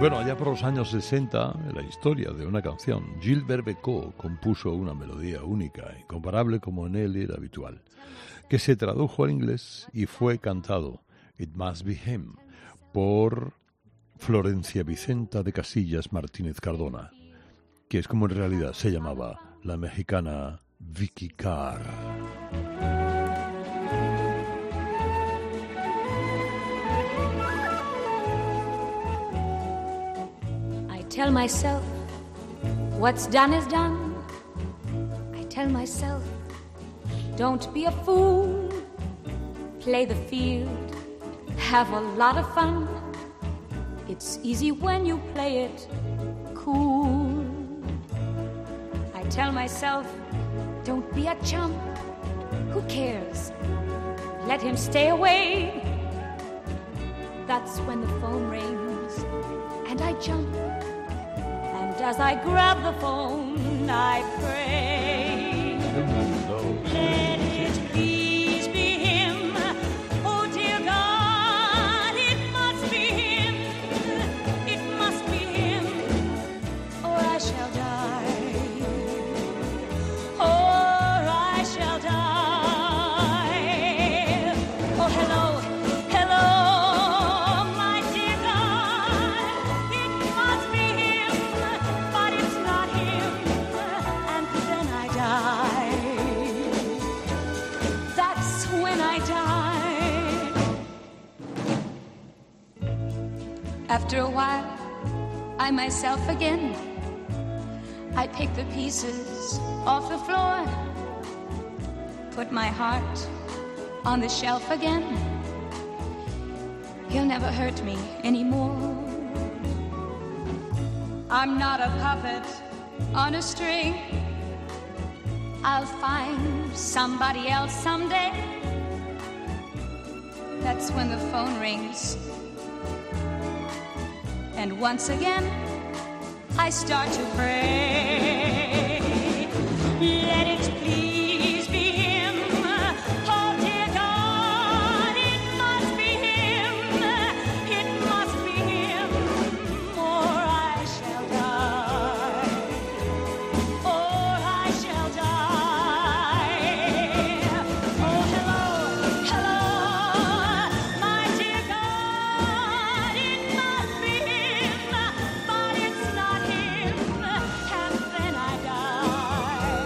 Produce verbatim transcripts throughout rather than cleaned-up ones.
Bueno, allá por los años sesenta, en la historia de una canción, Gilbert Bécaud compuso una melodía única, incomparable como en él era habitual, que se tradujo al inglés y fue cantado, It Must Be Him, por Florencia Vicenta de Casillas Martínez Cardona, que es como en realidad se llamaba la mexicana Vicky Carr. Tell myself what's done is done. I tell myself don't be a fool. Play the field, have a lot of fun. It's easy when you play it cool. I tell myself don't be a chump. Who cares? Let him stay away. That's when the phone rings and I jump. As I grab the phone, I pray. Let it please be him. Oh, dear God, it must be him. It must be him, or I shall die. Or I shall die. Oh, hello, hello. After a while, I myself again, I pick the pieces off the floor, put my heart on the shelf again. He'll never hurt me anymore. I'm not a puppet on a string. I'll find somebody else someday. That's when the phone rings. And once again, I start to pray. Let it please be him. Oh, dear God, it must be him. It must be him, or I shall die. Or I shall die. Oh, hello, hello, my dear God, it must be him. But it's not him, and then I die.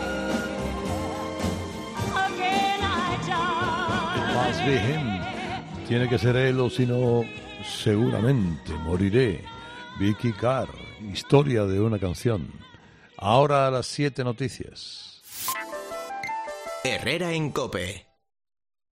Again I die. Must be him. Tiene que ser él o si no, seguramente moriré. Vicky Carr, historia de una canción. Ahora a las siete noticias. Herrera en COPE.